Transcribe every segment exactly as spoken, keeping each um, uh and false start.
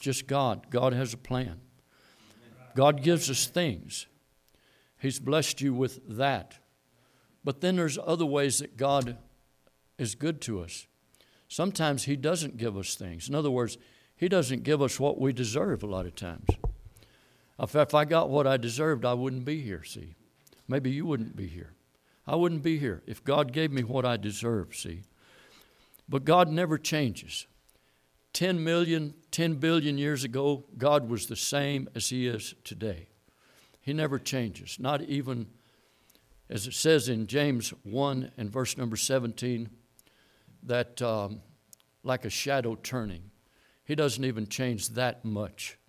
just God. God has a plan. God gives us things. He's blessed you with that. But then there's other ways that God is good to us. Sometimes He doesn't give us things. In other words, He doesn't give us what we deserve a lot of times. If, if I got what I deserved, I wouldn't be here, see. Maybe you wouldn't be here. I wouldn't be here if God gave me what I deserve, see. But God never changes. Ten million, ten billion years ago, God was the same as He is today. He never changes, not even, as it says in James one and verse number seventeen, that um, like a shadow turning. He doesn't even change that much.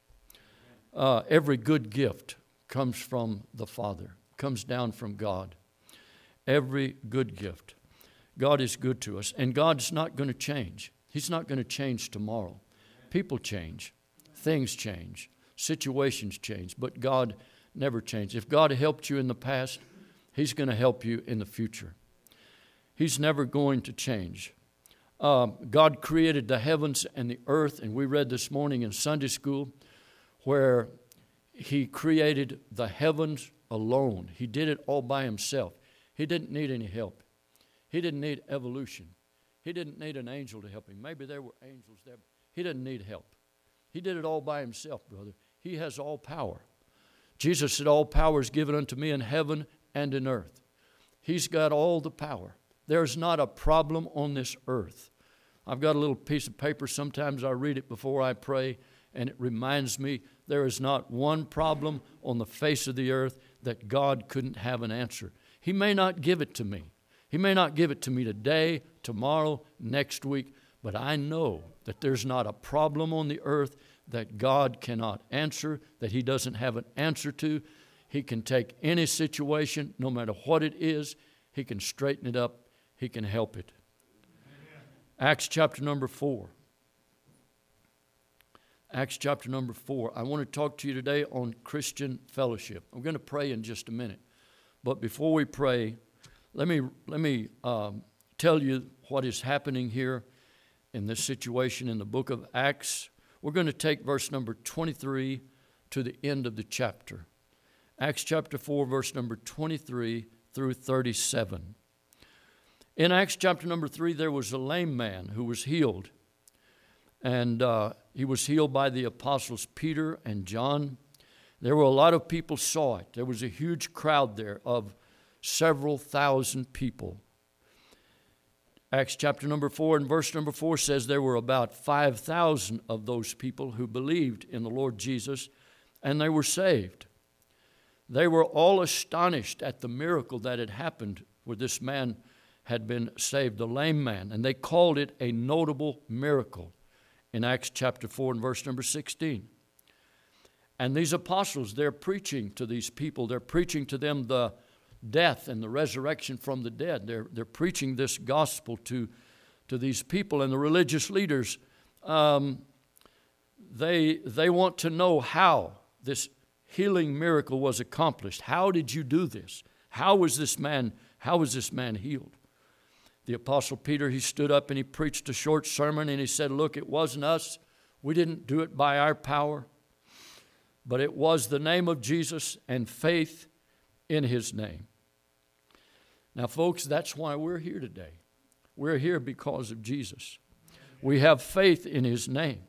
Uh, every good gift comes from the Father, comes down from God. Every good gift. God is good to us, and God's not going to change. He's not going to change tomorrow. People change. Things change. Situations change. But God never changes. If God helped you in the past, He's going to help you in the future. He's never going to change. Uh, God created the heavens and the earth, and we read this morning in Sunday school where He created the heavens alone. He did it all by Himself. He didn't need any help. He didn't need evolution. He didn't need an angel to help Him. Maybe there were angels there. He didn't need help. He did it all by Himself, brother. He has all power. Jesus said, all power is given unto me in heaven and in earth. He's got all the power. There's not a problem on this earth. I've got a little piece of paper. Sometimes I read it before I pray, and it reminds me there is not one problem on the face of the earth that God couldn't have an answer. He may not give it to me. He may not give it to me today, tomorrow, next week, but I know that there's not a problem on the earth that God cannot answer, that He doesn't have an answer to. He can take any situation, no matter what it is. He can straighten it up. He can help it. Amen. Acts chapter number four. Acts chapter number four. I want to talk to you today on Christian fellowship. I'm going to pray in just a minute. But before we pray, let me let me um, tell you what is happening here in this situation in the book of Acts. We're going to take verse number twenty-three to the end of the chapter. Acts chapter four, verse number twenty-three through thirty-seven. In Acts chapter number three, there was a lame man who was healed. And uh, he was healed by the apostles Peter and John. There were a lot of people saw it. There was a huge crowd there of several thousand people. Acts chapter number four and verse number four says there were about five thousand of those people who believed in the Lord Jesus, and they were saved. They were all astonished at the miracle that had happened where this man had been saved, the lame man, and they called it a notable miracle in Acts chapter four and verse number sixteen. And these apostles, they're preaching to these people. They're preaching to them the death and the resurrection from the dead. They're, they're preaching this gospel to, to these people. And the religious leaders, um, they, they want to know how this healing miracle was accomplished. How did you do this? How was this man, how was this man healed? The Apostle Peter, he stood up and he preached a short sermon and he said, look, it wasn't us. We didn't do it by our power, but it was the name of Jesus and faith in His name. Now, folks, that's why we're here today. We're here because of Jesus. We have faith in His name.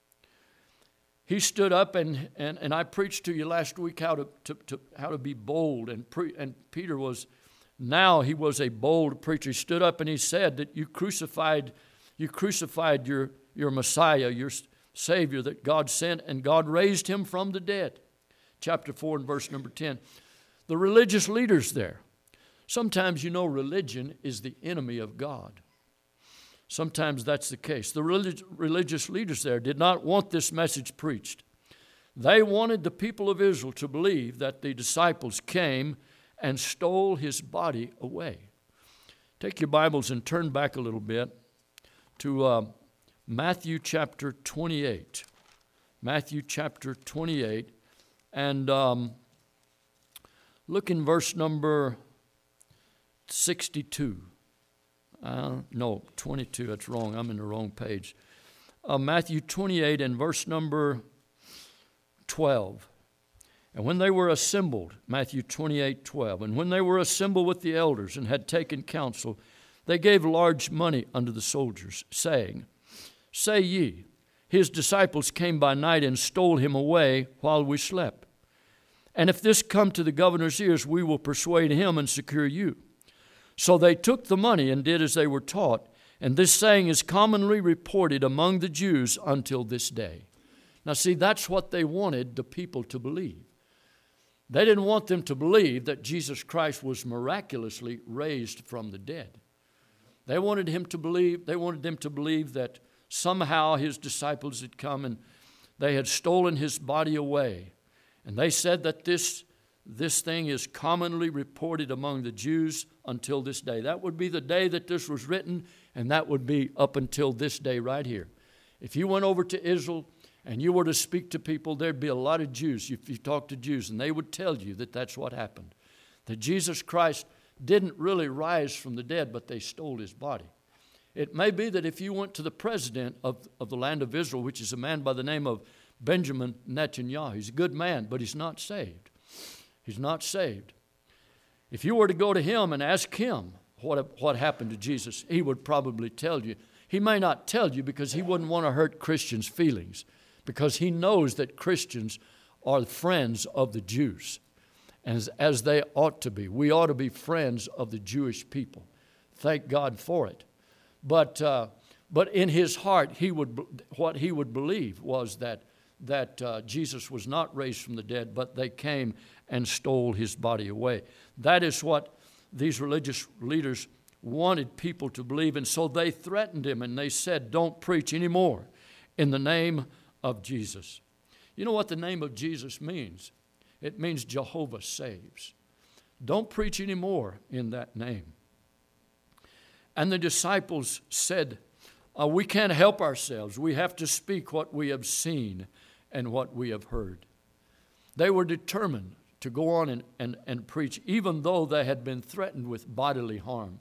He stood up and, and, and I preached to you last week how to, to, to how to be bold, and pre, and Peter was Now he was a bold preacher. He stood up and he said that you crucified, you crucified your, your Messiah, your Savior that God sent, and God raised Him from the dead. Chapter four and verse number ten. The religious leaders there. Sometimes, you know, religion is the enemy of God. Sometimes that's the case. The relig- religious leaders there did not want this message preached. They wanted the people of Israel to believe that the disciples came and stole His body away. Take your Bibles and turn back a little bit to uh, Matthew chapter twenty-eight. Matthew chapter twenty-eight. And um, look in verse number sixty-two. Uh, no, twenty-two, that's wrong. I'm in the wrong page. uh, Matthew twenty-eight and verse number twelve. And when they were assembled, Matthew twenty-eight, twelve, and when they were assembled with the elders and had taken counsel, they gave large money unto the soldiers, saying, Say ye, his disciples came by night and stole him away while we slept. And if this come to the governor's ears, we will persuade him and secure you. So they took the money and did as they were taught. And this saying is commonly reported among the Jews until this day. Now see, that's what they wanted the people to believe. They didn't want them to believe that Jesus Christ was miraculously raised from the dead. They wanted him to believe, they wanted them to believe that somehow his disciples had come and they had stolen his body away. And they said that this, this thing is commonly reported among the Jews until this day. That would be the day that this was written, and that would be up until this day right here. If you went over to Israel and you were to speak to people, there'd be a lot of Jews, if you talk to Jews, and they would tell you that that's what happened. That Jesus Christ didn't really rise from the dead, but they stole his body. It may be that if you went to the president of, of the land of Israel, which is a man by the name of Benjamin Netanyahu, he's a good man, but he's not saved. He's not saved. If you were to go to him and ask him what, what happened to Jesus, he would probably tell you. He may not tell you because he wouldn't want to hurt Christians' feelings, because he knows that Christians are friends of the Jews, as, as they ought to be. We ought to be friends of the Jewish people. Thank God for it. But uh, but in his heart, he would what he would believe was that that uh, Jesus was not raised from the dead, but they came and stole his body away. That is what these religious leaders wanted people to believe, and so they threatened him and they said, "Don't preach anymore in the name of Jesus." You know what the name of Jesus means? It means Jehovah saves. Don't preach anymore in that name. And the disciples said, uh, we can't help ourselves. We have to speak what we have seen and what we have heard. They were determined to go on and, and, and preach, even though they had been threatened with bodily harm.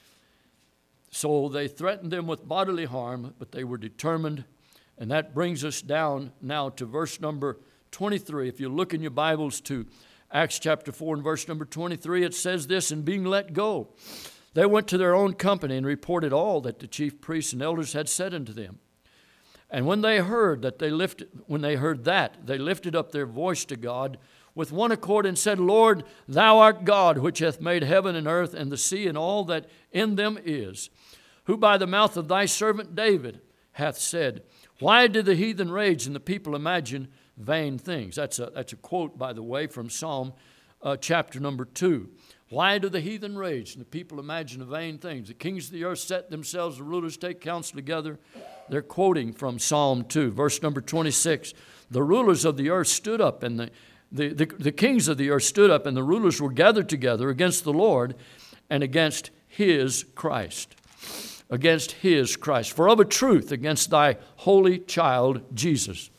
So they threatened them with bodily harm, but they were determined. And that brings us down now to verse number twenty-three. If you look in your Bibles to Acts chapter four and verse number twenty-three, it says this, and being let go, they went to their own company and reported all that the chief priests and elders had said unto them. And when they heard that they lifted, when they heard that, they lifted up their voice to God with one accord and said, Lord, thou art God, which hath made heaven and earth and the sea and all that in them is, who by the mouth of thy servant David hath said, why did the heathen rage and the people imagine vain things? That's a, that's a quote, by the way, from Psalm uh, chapter number two. Why do the heathen rage and the people imagine vain things? The kings of the earth set themselves, the rulers take counsel together. They're quoting from Psalm two, verse number twenty-six. The rulers of the earth stood up, and the, the, the, the kings of the earth stood up, and the rulers were gathered together against the Lord and against his Christ. Against his Christ. For of a truth, against thy holy child Jesus,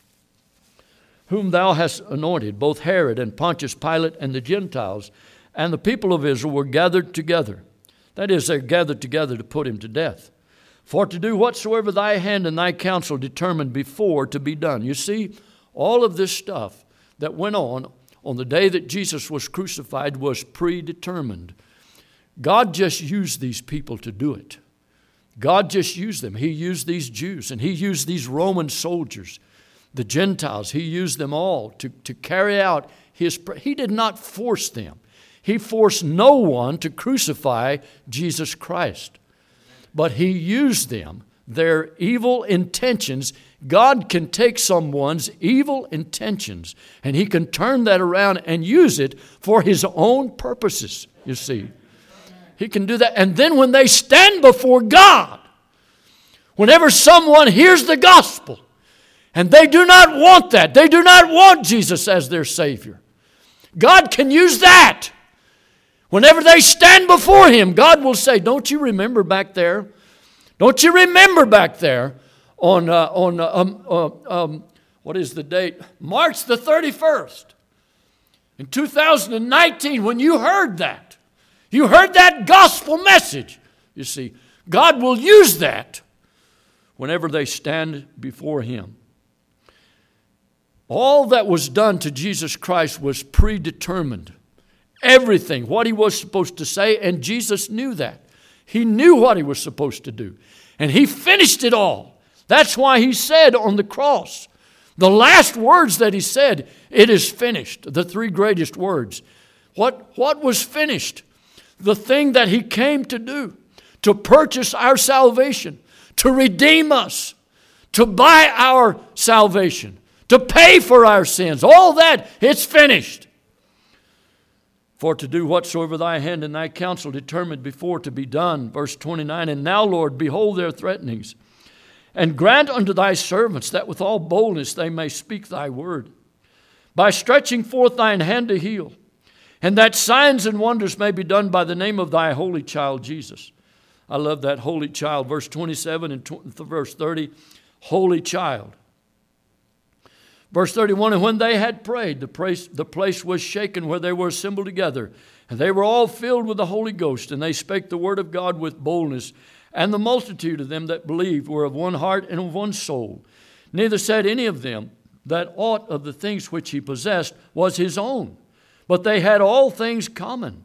whom thou hast anointed, both Herod and Pontius Pilate and the Gentiles, and the people of Israel were gathered together. That is, they're gathered together to put him to death. For to do whatsoever thy hand and thy counsel determined before to be done. You see, all of this stuff that went on on the day that Jesus was crucified was predetermined. God just used these people to do it. God just used them. He used these Jews and he used these Roman soldiers, the Gentiles. He used them all to, to carry out his... He did not force them. He forced no one to crucify Jesus Christ. But he used them, their evil intentions. God can take someone's evil intentions and he can turn that around and use it for his own purposes, you see. He can do that. And then when they stand before God, whenever someone hears the gospel and they do not want that, they do not want Jesus as their Savior, God can use that. Whenever they stand before him, God will say, don't you remember back there? Don't you remember back there on, uh, on uh, um, uh, um, what is the date? March the thirty-first in two thousand nineteen, when you heard that. You heard that gospel message. You see, God will use that whenever they stand before Him. All that was done to Jesus Christ was predetermined. Everything, what He was supposed to say, and Jesus knew that. He knew what He was supposed to do. And He finished it all. That's why He said on the cross, the last words that He said, it is finished. The three greatest words. What, what was finished? The thing that He came to do, to purchase our salvation, to redeem us, to buy our salvation, to pay for our sins. All that, it's finished. For to do whatsoever thy hand and thy counsel determined before to be done. Verse twenty-nine, and now, Lord, behold their threatenings, and grant unto thy servants that with all boldness they may speak thy word, by stretching forth thine hand to heal, and that signs and wonders may be done by the name of thy holy child Jesus. I love that holy child. Verse twenty-seven and verse thirty, holy child. Verse thirty-one, and when they had prayed, the place, the place was shaken where they were assembled together. And they were all filled with the Holy Ghost, and they spake the word of God with boldness. And the multitude of them that believed were of one heart and of one soul. Neither said any of them that aught of the things which he possessed was his own, but they had all things common.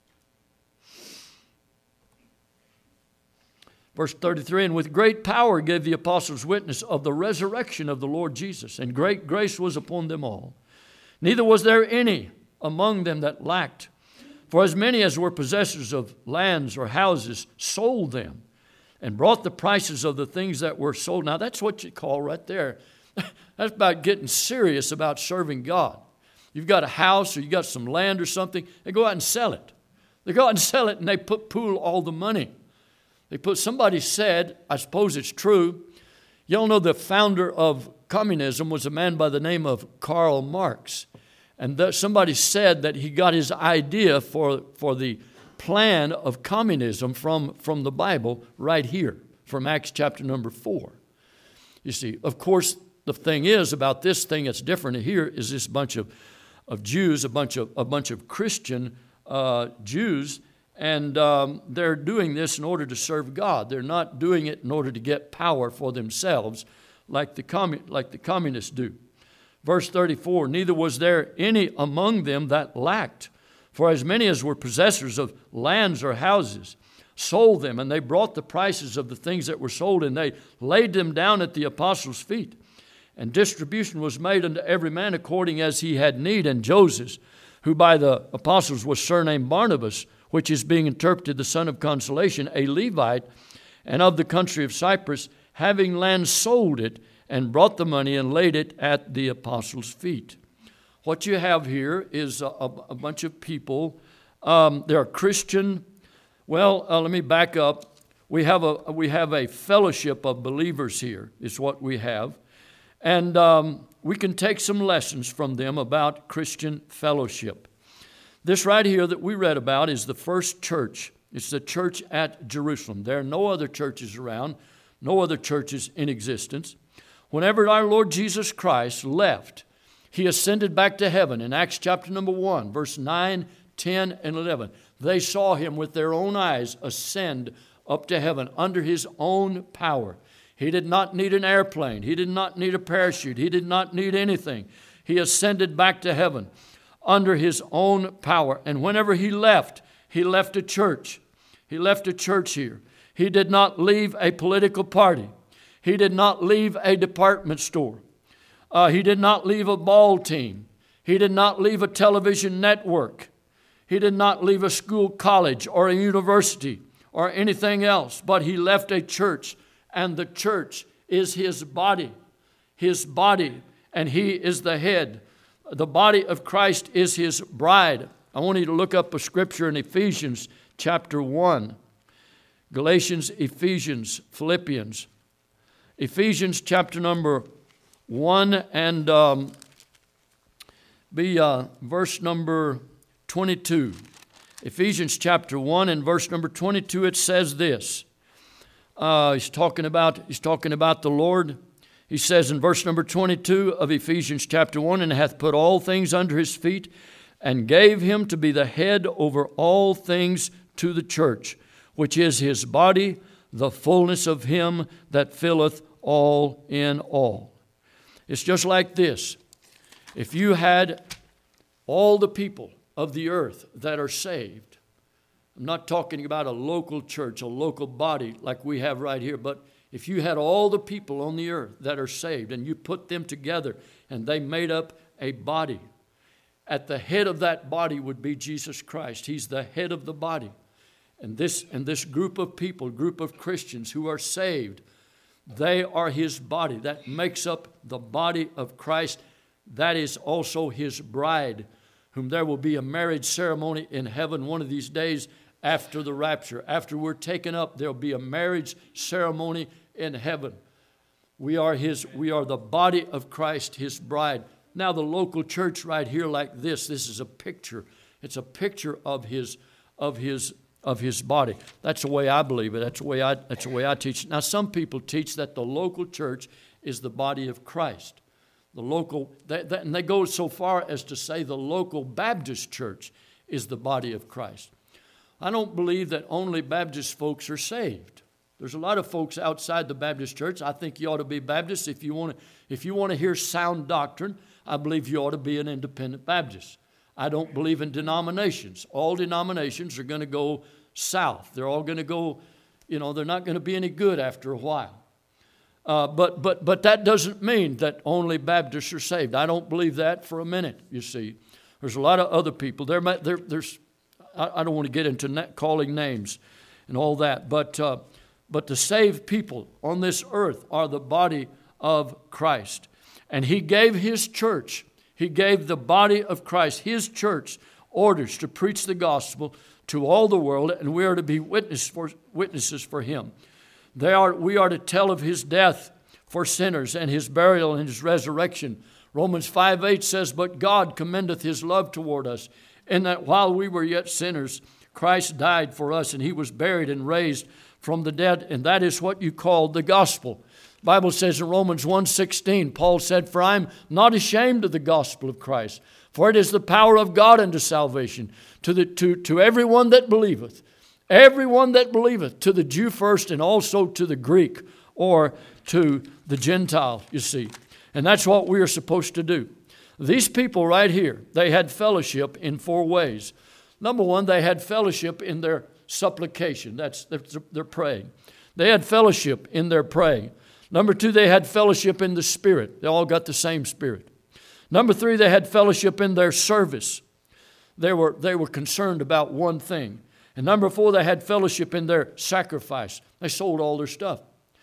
Verse thirty-three, and with great power gave the apostles witness of the resurrection of the Lord Jesus, and great grace was upon them all. Neither was there any among them that lacked, for as many as were possessors of lands or houses sold them, and brought the prices of the things that were sold. Now that's what you call right there. That's about getting serious about serving God. You've got a house or you got some land or something, they go out and sell it. They go out and sell it and they put pool all the money. They put, somebody said, I suppose it's true, y'all know the founder of communism was a man by the name of Karl Marx. And the, somebody said that he got his idea for, for the plan of communism from, from the Bible right here, from Acts chapter number four. You see, of course, the thing is about this thing that's different here is this bunch of, of Jews, a bunch of, a bunch of Christian uh, Jews. And um, they're doing this in order to serve God. They're not doing it in order to get power for themselves like the, commun- like the communists do. Verse thirty-four, neither was there any among them that lacked. For as many as were possessors of lands or houses sold them, and they brought the prices of the things that were sold, and they laid them down at the apostles' feet. And distribution was made unto every man according as he had need. And Joseph, who by the apostles was surnamed Barnabas, which is being interpreted the son of consolation, a Levite, and of the country of Cyprus, having land sold it, and brought the money and laid it at the apostles' feet. What you have here is a, a, a bunch of people. Um, they're Christian. Well, uh, let me back up. We have a we have a fellowship of believers here, is what we have. And um, we can take some lessons from them about Christian fellowship. This right here that we read about is the first church. It's the church at Jerusalem. There are no other churches around, no other churches in existence. Whenever our Lord Jesus Christ left, He ascended back to heaven. In Acts chapter number one, verse nine, ten, and eleven, they saw Him with their own eyes ascend up to heaven under His own power. He did not need an airplane. He did not need a parachute. He did not need anything. He ascended back to heaven under His own power. And whenever He left, He left a church. He left a church here. He did not leave a political party. He did not leave a department store. Uh, he did not leave a ball team. He did not leave a television network. He did not leave a school, college, or a university, or anything else. But He left a church, and the church is His body. His body, and He is the head. The body of Christ is His bride. I want you to look up a scripture in Ephesians chapter one. Galatians, Ephesians, Philippians. Ephesians chapter number one and um, be uh, verse number twenty-two. Ephesians chapter one and verse number twenty-two, it says this. Uh, he's talking about he's talking about the Lord. He says in verse number twenty-two of Ephesians chapter one, and hath put all things under His feet, and gave Him to be the head over all things to the church, which is His body, the fullness of Him that filleth all in all. It's just like this. If you had all the people of the earth that are saved, I'm not talking about a local church, a local body like we have right here, but if you had all the people on the earth that are saved and you put them together and they made up a body, at the head of that body would be Jesus Christ. He's the head of the body. And this, and this group of people, group of Christians who are saved, they are His body. That makes up the body of Christ. That is also His bride, whom there will be a marriage ceremony in heaven one of these days after the rapture. After we're taken up, there'll be a marriage ceremony in heaven. We are His, we are the body of Christ, His bride. Now the local church right here like this, this is a picture. It's a picture of His, of His, of His body. That's the way I believe it. That's the way I, that's the way I teach. Now some people teach that the local church is the body of Christ. The local, they, they, and they go so far as to say the local Baptist church is the body of Christ. I don't believe that only Baptist folks are saved. There's a lot of folks outside the Baptist church. I think you ought to be Baptist. If you want to, if you want to hear sound doctrine, I believe you ought to be an independent Baptist. I don't believe in denominations. All denominations are going to go south. They're all going to go, you know, they're not going to be any good after a while. Uh, but but but that doesn't mean that only Baptists are saved. I don't believe that for a minute, you see. There's a lot of other people. There, there there's, I, I don't want to get into na- calling names and all that, but uh, but the saved people on this earth are the body of Christ. And He gave His church, He gave the body of Christ, His church, orders to preach the gospel to all the world, and we are to be witness for, witnesses for Him. They are, we are to tell of His death for sinners and His burial and His resurrection. Romans five eight says, "But God commendeth His love toward us, in that while we were yet sinners, Christ died for us, and He was buried and raised from the dead." And that is what you call the gospel. The Bible says in Romans one sixteen, Paul said, "For I am not ashamed of the gospel of Christ, for it is the power of God unto salvation, to the to, to everyone that believeth, everyone that believeth, to the Jew first, and also to the Greek," or to the Gentile, you see. And that's what we are supposed to do. These people right here, they had fellowship in four ways. Number one, they had fellowship in their supplication. That's their praying. They had fellowship in their praying. Number two, they had fellowship in the Spirit. They all got the same Spirit. Number three, they had fellowship in their service. They were, they were concerned about one thing. And number four, they had fellowship in their sacrifice. They sold all their stuff.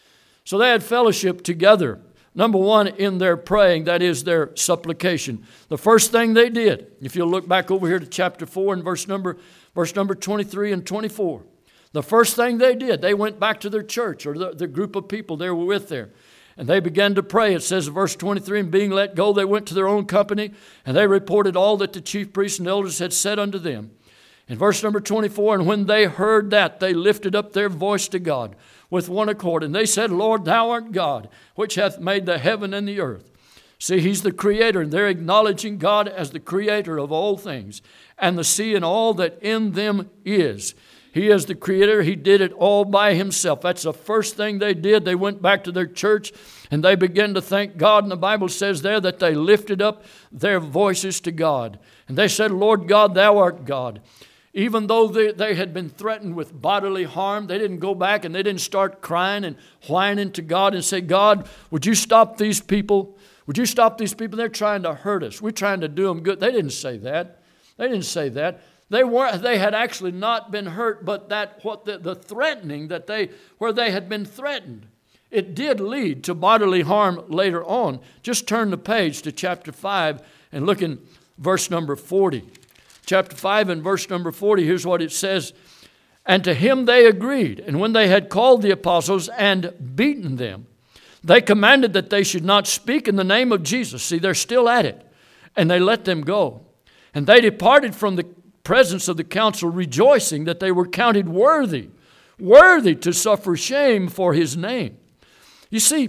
So they had fellowship together. Number one, in their praying, that is their supplication. The first thing they did, if you'll look back over here to chapter four and verse number, verse number twenty-three and twenty-four. The first thing they did, they went back to their church or the, the group of people they were with there. And they began to pray. It says in verse twenty-three, "And being let go, they went to their own company, and they reported all that the chief priests and elders had said unto them." In verse number twenty-four, "And when they heard that, they lifted up their voice to God with one accord. And they said, Lord, Thou art God, which hath made the heaven and the earth." See, He's the Creator, and they're acknowledging God as the Creator of all things, and the sea and all that in them is. He is the Creator. He did it all by Himself. That's the first thing they did. They went back to their church and they began to thank God. And the Bible says there that they lifted up their voices to God. And they said, Lord God, Thou art God. Even though they, they had been threatened with bodily harm, they didn't go back and they didn't start crying and whining to God and say, God, would You stop these people? Would You stop these people? They're trying to hurt us. We're trying to do them good. They didn't say that. They didn't say that. They weren't. They had actually not been hurt, but that what the, the threatening that they where they had been threatened, it did lead to bodily harm later on. Just turn the page to chapter five and look in verse number forty. Chapter five and verse number forty. Here's what it says: "And to him they agreed, and when they had called the apostles and beaten them, they commanded that they should not speak in the name of Jesus." See, they're still at it, and they let them go. And they departed from the presence of the council, rejoicing that they were counted worthy, worthy to suffer shame for His name. You see,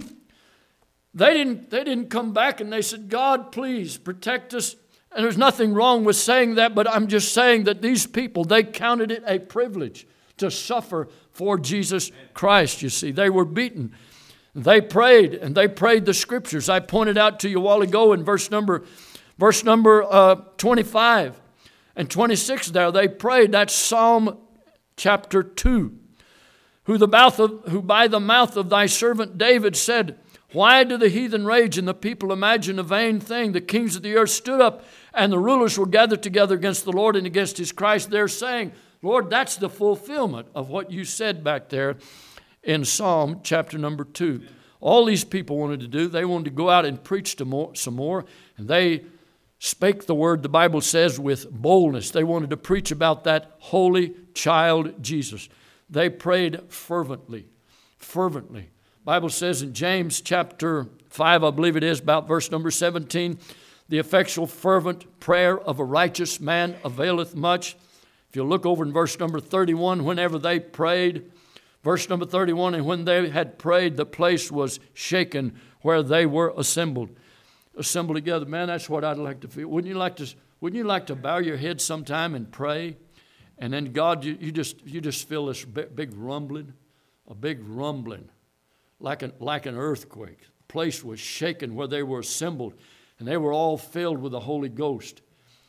they didn't, they didn't come back and they said, God, please protect us. And there's nothing wrong with saying that, but I'm just saying that these people, they counted it a privilege to suffer for Jesus Christ, you see. They were beaten. They prayed, and they prayed the Scriptures. I pointed out to you a while ago in verse number, verse number uh, twenty-five and twenty-six there, they prayed. That's Psalm chapter two. Who, the mouth of, who by the mouth of thy servant David said, why do the heathen rage and the people imagine a vain thing? The kings of the earth stood up and the rulers were gathered together against the Lord and against his Christ. They're saying, Lord, that's the fulfillment of what you said back there in Psalm chapter number two. All these people wanted to do, they wanted to go out and preach to more, some more. And they spake the word, the Bible says, with boldness. They wanted to preach about that holy child Jesus. They prayed fervently, fervently. Bible says in James chapter five, I believe it is, about verse number seventeen, the effectual fervent prayer of a righteous man availeth much. If you look over in verse number thirty-one, whenever they prayed, verse number thirty-one, and when they had prayed, the place was shaken where they were assembled. Assembled together. Man, that's what I'd like to feel. Wouldn't you like to, wouldn't you like to bow your head sometime and pray? And then God, you, you just you just feel this big, big rumbling, a big rumbling, like an, like an earthquake. The place was shaken where they were assembled, and they were all filled with the Holy Ghost.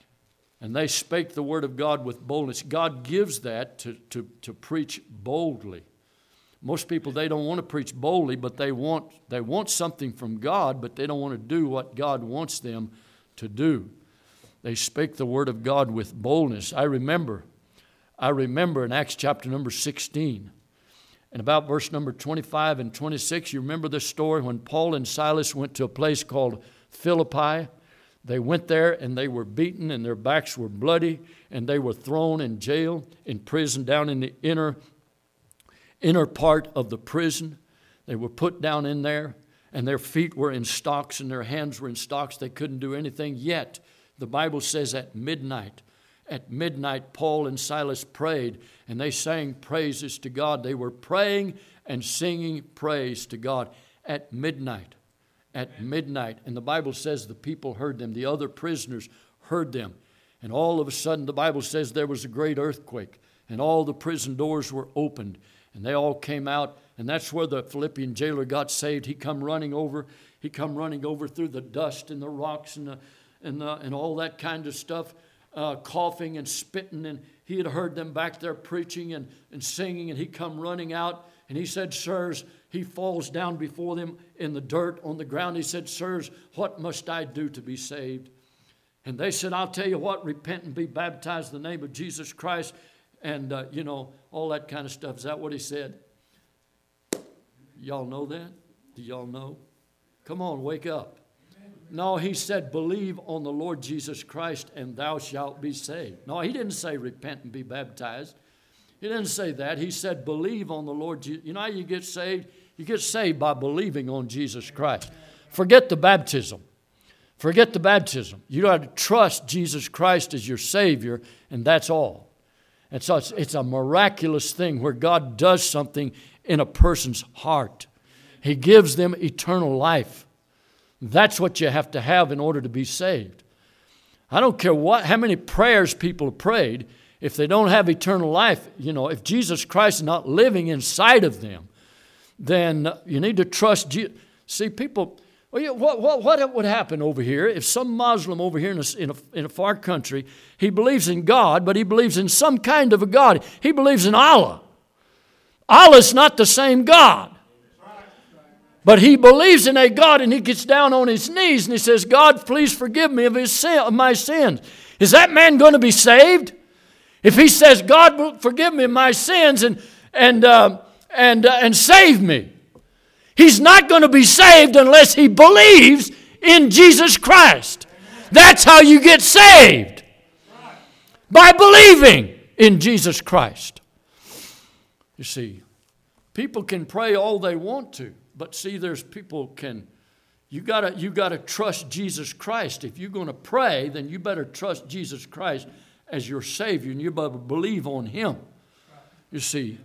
And they spake the word of God with boldness. God gives that to, to, to preach boldly. Most people, they don't want to preach boldly, but they want they want something from God, but they don't want to do what God wants them to do. They spake the word of God with boldness. I remember, I remember in Acts chapter number sixteen, and about verse number twenty-five and twenty-six, you remember the story when Paul and Silas went to a place called Philippi. They went there and they were beaten and their backs were bloody and they were thrown in jail, in prison, down in the inner inner part of the prison. They were put down in there, and their feet were in stocks and their hands were in stocks. They couldn't do anything. Yet, the Bible says at midnight, at midnight, Paul and Silas prayed, and they sang praises to God. They were praying and singing praise to God at midnight. At midnight. And the Bible says the people heard them. The other prisoners heard them. And all of a sudden, the Bible says there was a great earthquake, and all the prison doors were opened. And they all came out, and that's where the Philippian jailer got saved. He come running over. He come running over through the dust and the rocks and the, and the, and all that kind of stuff, uh, coughing and spitting. And he had heard them back there preaching and, and singing, and he come running out. And he said, sirs, he falls down before them in the dirt on the ground. He said, sirs, what must I do to be saved? And they said, I'll tell you what, repent and be baptized in the name of Jesus Christ. And, uh, you know, all that kind of stuff. Is that what he said? Y'all know that? Do y'all know? Come on, wake up. No, he said, believe on the Lord Jesus Christ and thou shalt be saved. No, he didn't say repent and be baptized. He didn't say that. He said, believe on the Lord Jesus. You know how you get saved? You get saved by believing on Jesus Christ. Forget the baptism. Forget the baptism. You got to trust Jesus Christ as your Savior, and that's all. And so it's, it's a miraculous thing where God does something in a person's heart. He gives them eternal life. That's what you have to have in order to be saved. I don't care what, how many prayers people have prayed. If they don't have eternal life, you know, if Jesus Christ is not living inside of them, then you need to trust Jesus. See, people, well, yeah, what, what, what would happen over here if some Muslim over here in a, in, a, in a far country, he believes in God, but he believes in some kind of a God. He believes in Allah. Allah's not the same God. But he believes in a God, and he gets down on his knees and he says, God, please forgive me of, his sin, of my sins. Is that man going to be saved? If he says, God, forgive me of my sins and, and, uh, and, uh, and save me, he's not going to be saved unless he believes in Jesus Christ. That's how you get saved. By believing in Jesus Christ. You see, people can pray all they want to, but see, there's people can, you gotta, you gotta trust Jesus Christ. If you're going to pray, then you better trust Jesus Christ as your Savior, and you better believe on Him. You see,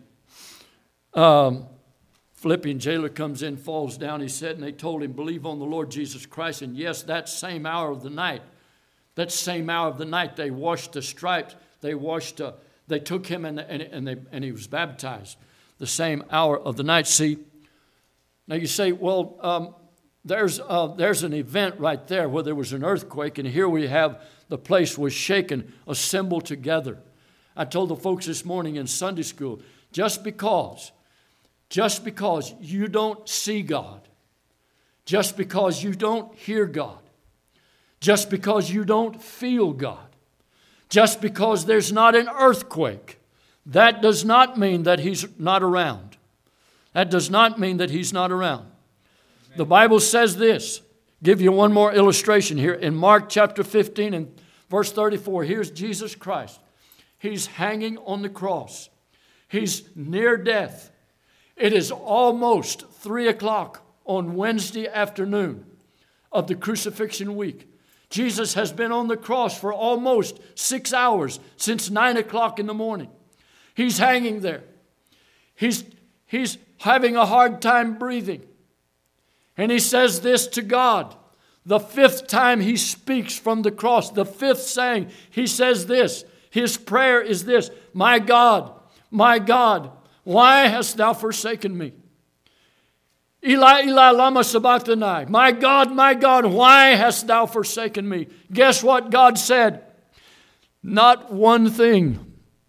um, Philippian jailer comes in, falls down, he said, and they told him, believe on the Lord Jesus Christ. And yes, that same hour of the night, that same hour of the night, they washed the stripes, they washed, uh, they took him and, and, and, they, and he was baptized the same hour of the night. See, now you say, well, um, there's, uh, there's an event right there where there was an earthquake, and here we have the place was shaken, assembled together. I told the folks this morning in Sunday school, just because, just because you don't see God, just because you don't hear God, just because you don't feel God, just because there's not an earthquake, that does not mean that He's not around. That does not mean that He's not around. The Bible says this. Give you one more illustration here. In Mark chapter fifteen and verse thirty-four, here's Jesus Christ. He's hanging on the cross. He's near death. It is almost three o'clock on Wednesday afternoon of the crucifixion week. Jesus has been on the cross for almost six hours since nine o'clock in the morning. He's hanging there. He's, he's having a hard time breathing. And he says this to God. The fifth time he speaks from the cross, the fifth saying, he says this. His prayer is this: my God, my God, why hast thou forsaken me? Eli, Eli, lama sabachthani. My God, my God, why hast thou forsaken me? Guess what God said? Not one thing.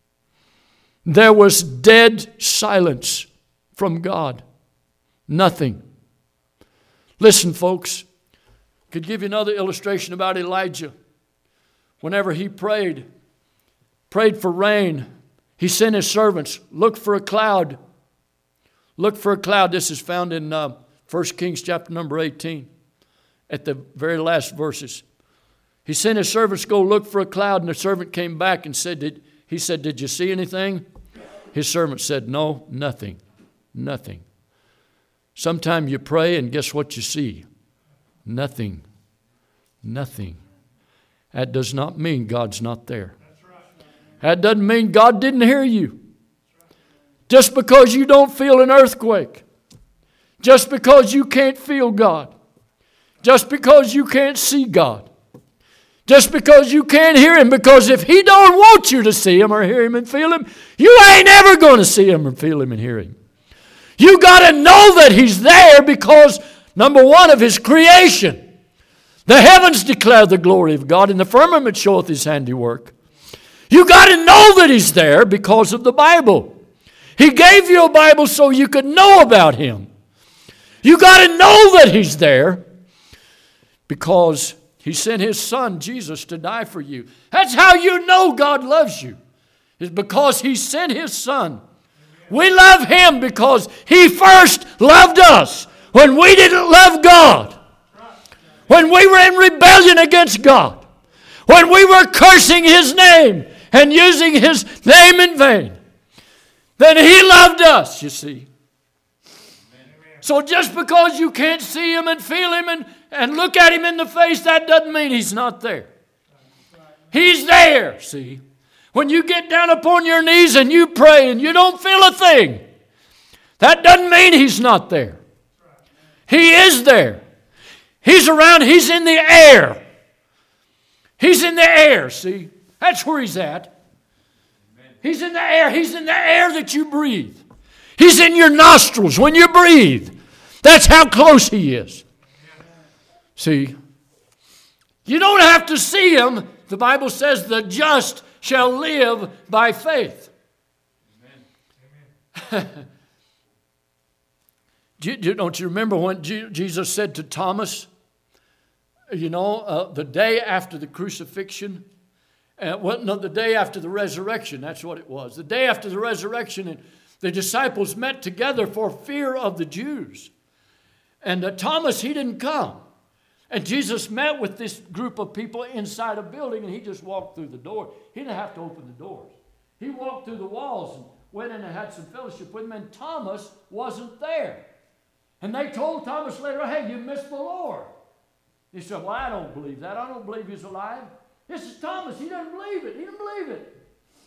There was dead silence from God. Nothing. Listen, folks. Could give you another illustration about Elijah. Whenever he prayed, prayed for rain, he sent his servants, look for a cloud. Look for a cloud. This is found in uh, First Kings chapter number eighteen, at the very last verses. He sent his servants to go look for a cloud, and the servant came back and said, did, he said, did you see anything? His servant said, no, nothing, nothing. Sometime you pray and guess what you see? Nothing, nothing. That does not mean God's not there. That doesn't mean God didn't hear you. Just because you don't feel an earthquake, just because you can't feel God, just because you can't see God, just because you can't hear Him, because if He don't want you to see Him or hear Him and feel Him, you ain't ever going to see Him or feel Him and hear Him. You got to know that He's there because, number one, of His creation. The heavens declare the glory of God, and the firmament showeth His handiwork. You got to know that He's there because of the Bible. He gave you a Bible so you could know about Him. You got to know that He's there because He sent His Son, Jesus, to die for you. That's how you know God loves you. It's because He sent His Son. We love Him because He first loved us when we didn't love God. When we were in rebellion against God. When we were cursing His name and using His name in vain. Then He loved us, you see. So just because you can't see Him and feel Him and, and look at Him in the face, that doesn't mean He's not there. He's there, see. When you get down upon your knees and you pray and you don't feel a thing, that doesn't mean He's not there. He is there. He's around. He's in the air. He's in the air, see. That's where He's at. He's in the air. He's in the air that you breathe. He's in your nostrils when you breathe. That's how close He is. See, you don't have to see Him. The Bible says the just shall live by faith. Amen. Don't you remember when Jesus said to Thomas, you know, uh, the day after the crucifixion, uh, well, no, the day after the resurrection, that's what it was. The day after the resurrection, and the disciples met together for fear of the Jews. And uh, Thomas, he didn't come. And Jesus met with this group of people inside a building, and He just walked through the door. He didn't have to open the doors. He walked through the walls and went in and had some fellowship with them, and Thomas wasn't there. And they told Thomas later, hey, you missed the Lord. He said, well, I don't believe that. I don't believe He's alive. This is Thomas. He doesn't believe it. He didn't believe it.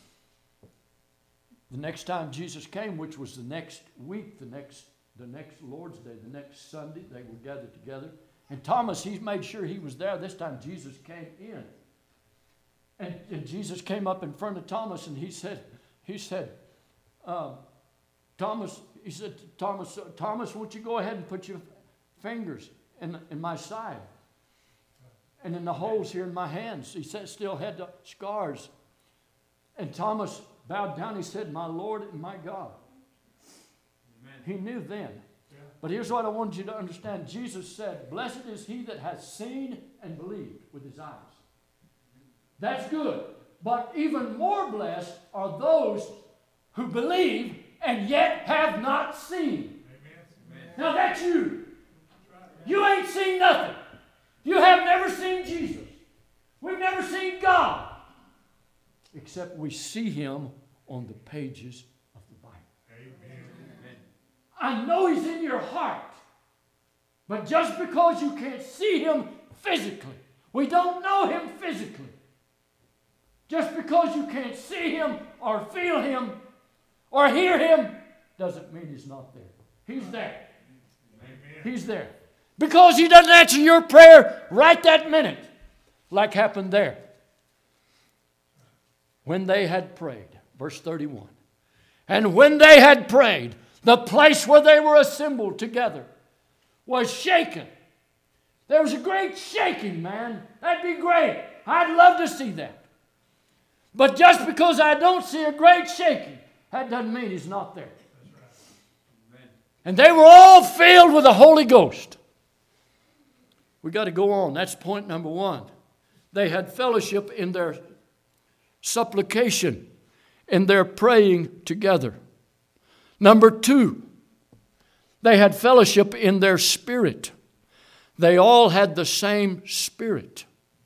The next time Jesus came, which was the next week, the next, the next Lord's Day, the next Sunday, they were gathered together. And Thomas, he made sure he was there. This time Jesus came in. And, and Jesus came up in front of Thomas and he said, he said, uh, Thomas, he said, Thomas, Thomas, won't you go ahead and put your fingers in, in my side and in the holes here in my hands. He said, still had the scars. And Thomas bowed down. He said, my Lord and my God. Amen. He knew then. Yeah. But here's what I want you to understand. Jesus said, blessed is he that has seen and believed with his eyes. That's good. But even more blessed are those who believe and yet have not seen. Amen. Now that's you. You ain't seen nothing. You have never seen Jesus. We've never seen God. Except we see him on the pages of the Bible. Amen. I know he's in your heart. But just because you can't see him physically, we don't know him physically. Just because you can't see him or feel him or hear him doesn't mean he's not there. He's there. Amen. He's there. Because he doesn't answer your prayer right that minute, like happened there. When they had prayed, verse thirty-one, and when they had prayed, the place where they were assembled together was shaken. There was a great shaking, man. That'd be great. I'd love to see that. But just because I don't see a great shaking, that doesn't mean he's not there. Right. And they were all filled with the Holy Ghost. We got to go on. That's point number one. They had fellowship in their supplication, in their praying together. Number two, they had fellowship in their spirit. They all had the same spirit.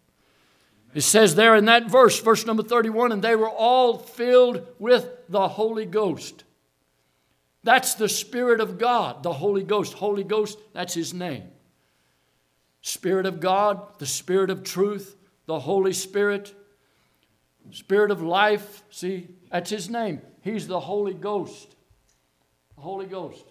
It says there in that verse, verse number thirty-one, and they were all filled with the Holy Ghost. That's the Spirit of God, the Holy Ghost. Holy Ghost, that's his name. Spirit of God, the Spirit of truth, the Holy Spirit, Spirit of life. See, that's his name. He's the Holy Ghost. The Holy Ghost.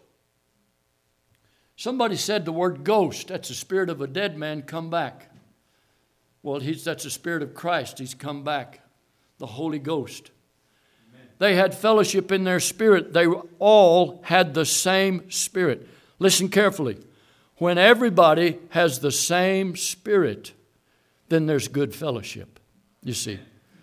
Somebody said the word ghost, that's the spirit of a dead man come back. Well, he's, that's the Spirit of Christ. He's come back. The Holy Ghost. Amen. They had fellowship in their spirit. They all had the same spirit. Listen carefully. When everybody has the same spirit, then there's good fellowship. You see.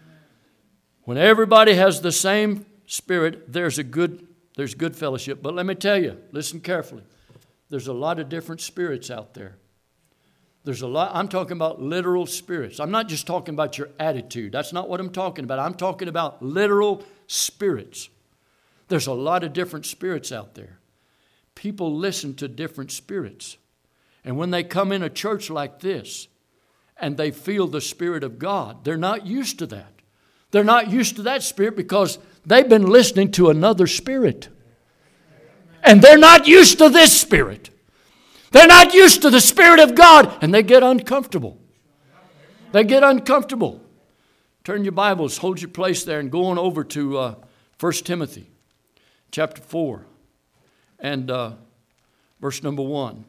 When everybody has the same spirit, there's a good, there's good fellowship. But let me tell you, listen carefully. There's a lot of different spirits out there. There's a lot. I'm talking about literal spirits. I'm not just talking about your attitude. That's not what I'm talking about. I'm talking about literal spirits. There's a lot of different spirits out there. People listen to different spirits. And when they come in a church like this and they feel the Spirit of God, they're not used to that. They're not used to that spirit because they've been listening to another spirit. And they're not used to this spirit. They're not used to the Spirit of God, and they get uncomfortable. They get uncomfortable. Turn your Bibles, hold your place there, and go on over to uh, First Timothy chapter four and uh, verse number one.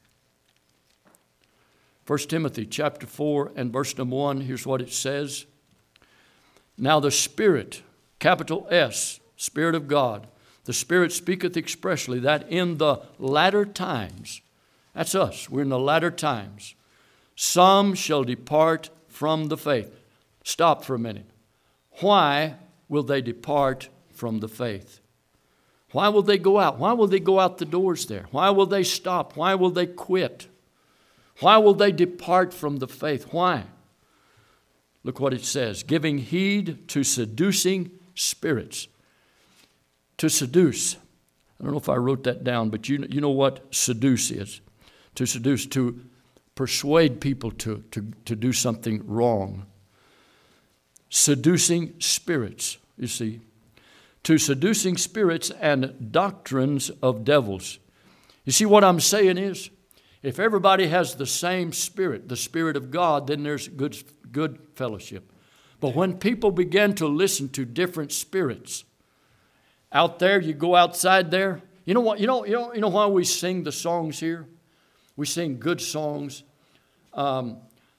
First Timothy chapter four and verse number one, here's what it says. Now the Spirit, capital S, Spirit of God, the Spirit speaketh expressly that in the latter times, that's us. We're in the latter times. Some shall depart from the faith. Stop for a minute. Why will they depart from the faith? Why will they go out? Why will they go out the doors there? Why will they stop? Why will they quit? Why will they depart from the faith? Why? Look what it says. Giving heed to seducing spirits. To seduce. I don't know if I wrote that down, but you, you know what seduce is. To seduce, to persuade people to, to, to do something wrong. Seducing spirits, you see. To seducing spirits and doctrines of devils. You see what I'm saying is, if everybody has the same spirit, the Spirit of God, then there's good, good fellowship. But when people begin to listen to different spirits, out there, you go outside there, you know what? You know, you know, you know why we sing the songs here? We sing good songs. Um,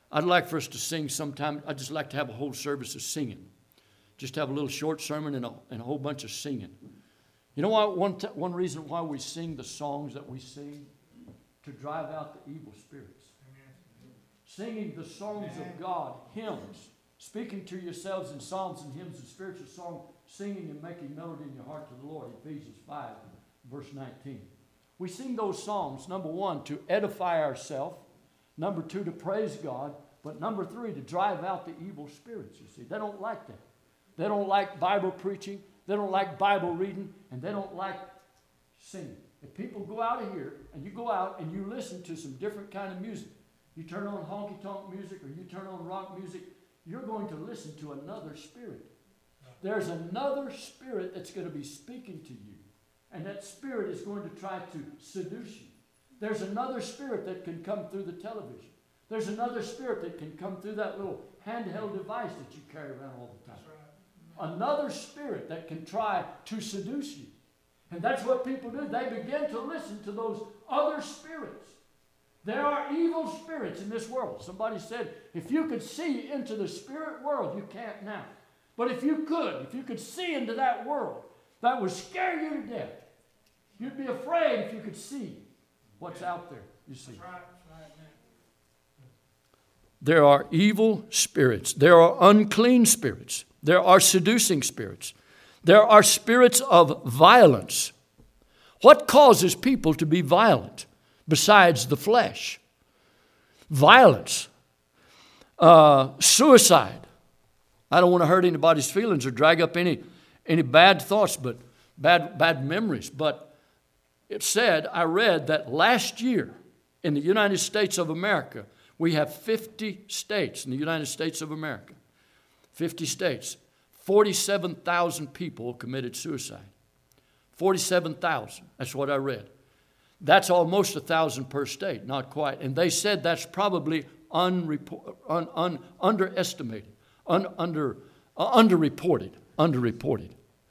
I'd like for us to sing sometime. I'd just like to have a whole service of singing. Just have a little short sermon and a, and a whole bunch of singing. You know why? One, t- one reason why we sing the songs that we sing? To drive out the evil spirits. Singing the songs of God, hymns, speaking to yourselves in psalms and hymns and spiritual song, singing and making melody in your heart to the Lord. Ephesians five, verse nineteen. We sing those songs, number one, to edify ourselves. Number two, to praise God. But number three, to drive out the evil spirits, you see. They don't like that. They don't like Bible preaching. They don't like Bible reading. And they don't like singing. If people go out of here and you go out and you listen to some different kind of music, you turn on honky-tonk music or you turn on rock music, you're going to listen to another spirit. There's another spirit that's going to be speaking to you. And that spirit is going to try to seduce you. There's another spirit that can come through the television. There's another spirit that can come through that little handheld device that you carry around all the time. Right. Another spirit that can try to seduce you. And that's what people do. They begin to listen to those other spirits. There are evil spirits in this world. Somebody said, if you could see into the spirit world, you can't now. But if you could, if you could see into that world, that would scare you to death. You'd be afraid if you could see what's out there, you see. That's right. That's right, man. There are evil spirits. There are unclean spirits. There are seducing spirits. There are spirits of violence. What causes people to be violent besides the flesh? Violence. Uh, suicide. I don't want to hurt anybody's feelings or drag up any, any bad thoughts, but bad, bad memories. But it said, I read that last year in the United States of America, we have fifty states in the United States of America. fifty states. forty-seven thousand people committed suicide. forty-seven thousand. That's what I read. That's almost one thousand per state, not quite. And they said that's probably unreport, un, un, underestimated, un, under, uh, underreported, underreported.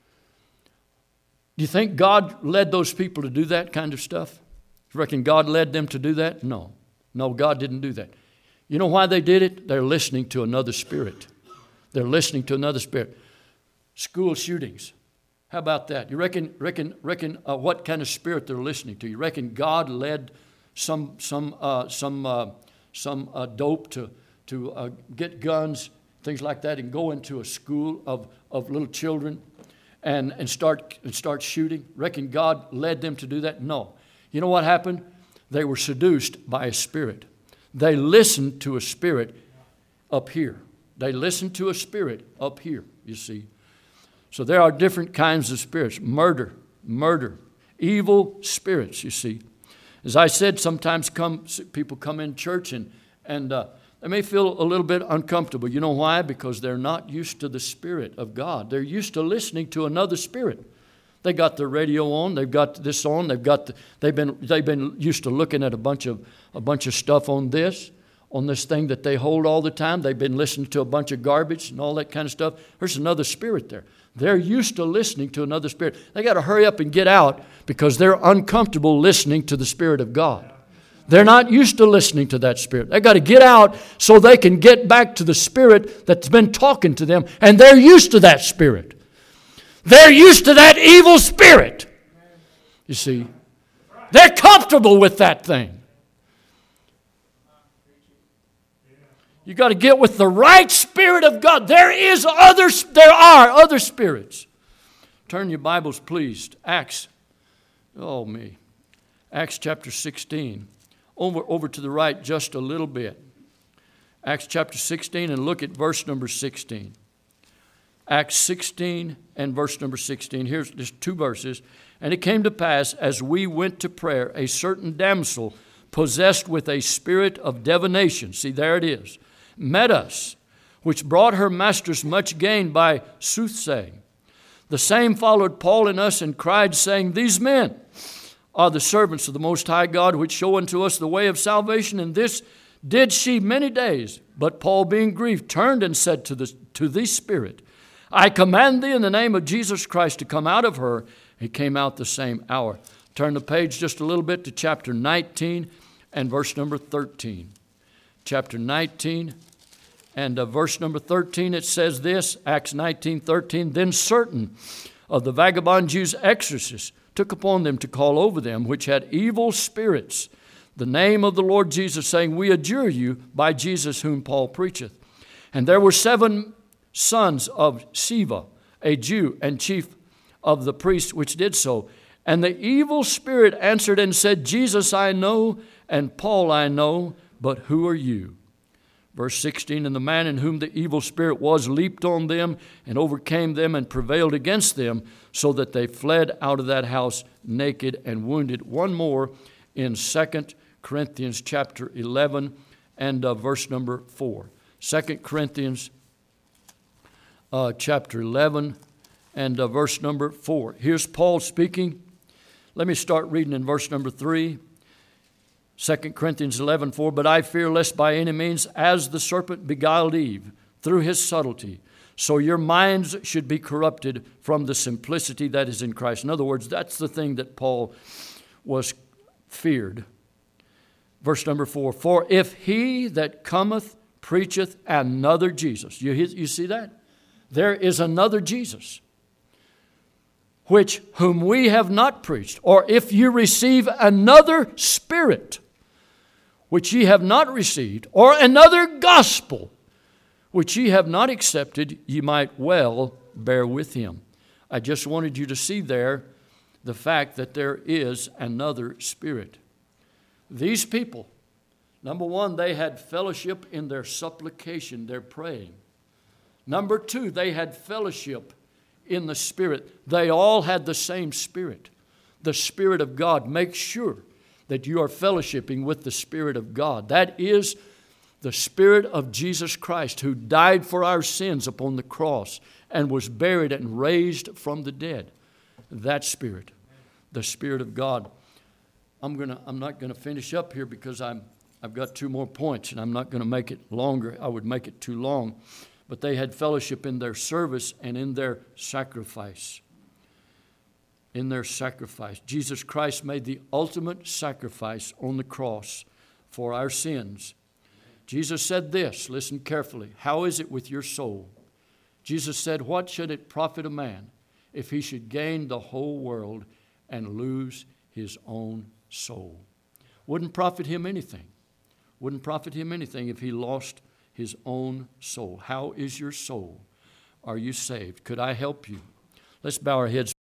Do you think God led those people to do that kind of stuff? You reckon God led them to do that? No. No, God didn't do that. You know why they did it? They're listening to another spirit. They're listening to another spirit. School shootings. How about that? You reckon reckon reckon uh, what kind of spirit they're listening to? You reckon God led some some uh, some uh, some uh, dope to to uh, get guns, things like that, and go into a school of, of little children and and start and start shooting? Reckon God led them to do that? No. You know what happened? They were seduced by a spirit. They listened to a spirit up here. They listened to a spirit up here, you see. So there are different kinds of spirits. Murder, murder, evil spirits, you see. As I said, sometimes come people come in church and, and uh, they may feel a little bit uncomfortable. You know why? Because they're not used to the Spirit of God. They're used to listening to another spirit. They got the radio on. They've got this on. They've got. The, they've been. They've been used to looking at a bunch of a bunch of stuff on this, on this thing that they hold all the time. They've been listening to a bunch of garbage and all that kind of stuff. There's another spirit there. They're used to listening to another spirit. They got to hurry up and get out because they're uncomfortable listening to the Spirit of God. They're not used to listening to that spirit. They got to get out so they can get back to the spirit that's been talking to them, and they're used to that spirit. They're used to that evil spirit. You see, they're comfortable with that thing. You got to get with the right Spirit of God. There is other, there are other spirits. Turn your Bibles, please. Acts. Oh, me. Acts chapter sixteen. Over, over to the right just a little bit. Acts chapter sixteen, and look at verse number sixteen. Acts sixteen and verse number sixteen. Here's just two verses. And it came to pass, as we went to prayer, a certain damsel possessed with a spirit of divination. See, there it is. Met us, which brought her masters much gain by soothsaying. The same followed Paul and us and cried, saying, These men are the servants of the Most High God, which show unto us the way of salvation. And this did she many days. But Paul, being grieved, turned and said to the, to the spirit, I command thee in the name of Jesus Christ to come out of her. He came out the same hour. Turn the page just a little bit to chapter nineteen and verse number thirteen. chapter nineteen, and uh, verse number thirteen, it says this, Acts nineteen thirteen, then certain of the vagabond Jews' exorcists took upon them to call over them, which had evil spirits, the name of the Lord Jesus, saying, we adjure you by Jesus whom Paul preacheth. And there were seven sons of Sceva, a Jew and chief of the priests, which did so. And the evil spirit answered and said, Jesus I know, and Paul I know, but who are you? Verse sixteen, and the man in whom the evil spirit was leaped on them and overcame them and prevailed against them, so that they fled out of that house naked and wounded. One more in Second Corinthians chapter eleven and uh, verse number four. Second Corinthians uh, chapter eleven and uh, verse number four. Here's Paul speaking. Let me start reading in verse number three. Second Corinthians eleven four, but I fear lest by any means, as the serpent beguiled Eve through his subtlety, so your minds should be corrupted from the simplicity that is in Christ. In other words, that's the thing that Paul was feared. Verse number four, for if he that cometh preacheth another Jesus. You, you see that? There is another Jesus, which whom we have not preached, or if you receive another spirit, which ye have not received, or another gospel, which ye have not accepted, ye might well bear with him. I just wanted you to see there the fact that there is another spirit. These people, number one, they had fellowship in their supplication, their praying. Number two, they had fellowship in the Spirit. They all had the same Spirit, the Spirit of God. Make sure that you are fellowshipping with the Spirit of God. That is the Spirit of Jesus Christ, who died for our sins upon the cross and was buried and raised from the dead. That Spirit, the Spirit of God. I'm gonna. I'm not going to finish up here because I'm. I've got two more points, and I'm not going to make it longer. I would make it too long. But they had fellowship in their service and in their sacrifice. In their sacrifice. Jesus Christ made the ultimate sacrifice on the cross for our sins. Jesus said this, listen carefully, how is it with your soul? Jesus said, what should it profit a man if he should gain the whole world and lose his own soul? Wouldn't profit him anything. Wouldn't profit him anything if he lost his own soul. How is your soul? Are you saved? Could I help you? Let's bow our heads.